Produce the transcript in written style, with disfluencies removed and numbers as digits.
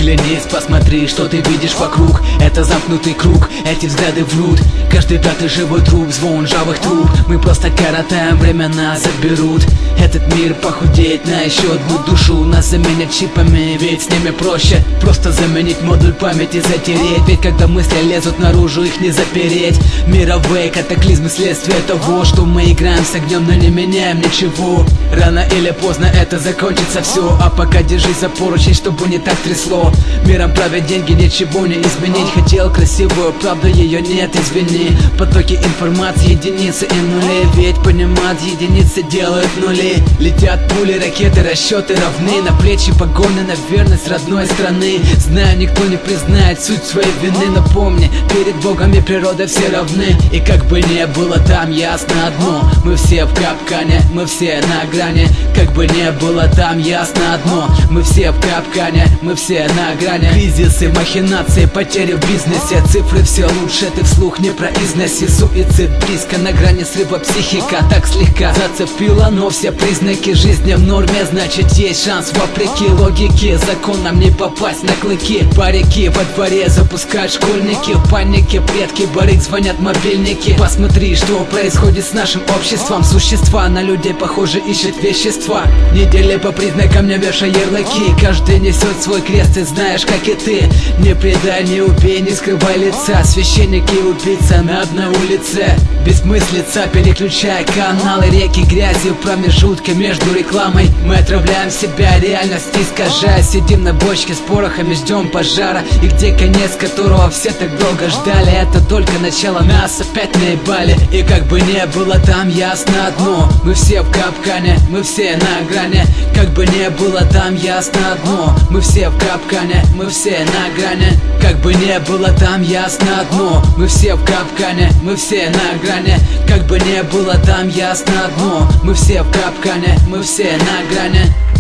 Оглянись, посмотри, что ты видишь вокруг. Это замкнутый круг, эти взгляды врут. Каждый пятый живой труп, звон ржавых труб. Мы просто коротаем время, нас заберут. Этот мир похудеет на еще одну душу. Нас заменят чипами, ведь с ними проще просто заменить модуль памяти, затереть. Ведь когда мысли лезут наружу, их не запереть. Мировые катаклизмы следствие того, что мы играем с огнем, но не меняем ничего. Рано или поздно это закончится все. А пока держись за поручень, чтобы не так трясло. Миром правят деньги, ничего не изменить. Хотел красивую правду, ее нет, извини. Потоки информации, единицы и нули. Ведь понимать, единицы делают нули. Летят пули, ракеты, расчеты равны. На плечи погоны, на верность родной страны. Знаю, никто не признает суть своей вины. Но помни, перед Богом и природой все равны. И как бы не было там, ясно одно: мы все в капкане, мы все на грани. Как бы не было там, ясно одно: мы все в капкане, мы все на грани. Кризисы, махинации, потери в бизнесе. Цифры все лучше, ты вслух не произноси. Суицид близко, на грани срыва психика. Так слегка зацепила, но все признаки жизни в норме. Значит, есть шанс вопреки логике. Законом не попасть на клыки. Парики во дворе запускают школьники. В панике предки барыг, звонят мобильники. Посмотри, что происходит с нашим обществом. Существа на людей похоже ищут вещества. Не дели по признакам, не вешай ярлыки. Каждый несет свой крест, ты знаешь, как и ты. Не предай, не убей, не скрывай лица. Священник и убийца на одной улице. Бессмыслица, переключая каналы. Реки грязи в промежутке между рекламой. Мы отравляем себя, реальность искажая. Сидим на бочке с порохами, ждем пожара. И где конец, которого все так долго ждали? Это только начало, нас опять наебали. И как бы не было там, ясно одно: мы все в капкане, мы все на грани. Как бы не было там, ясно одно: мы все в капкане, мы все на грани. Как бы не было там, ясно одно: мы все в капкане, мы все на грани. Как бы не было там, ясно одно: мы все в капкане, мы все на грани.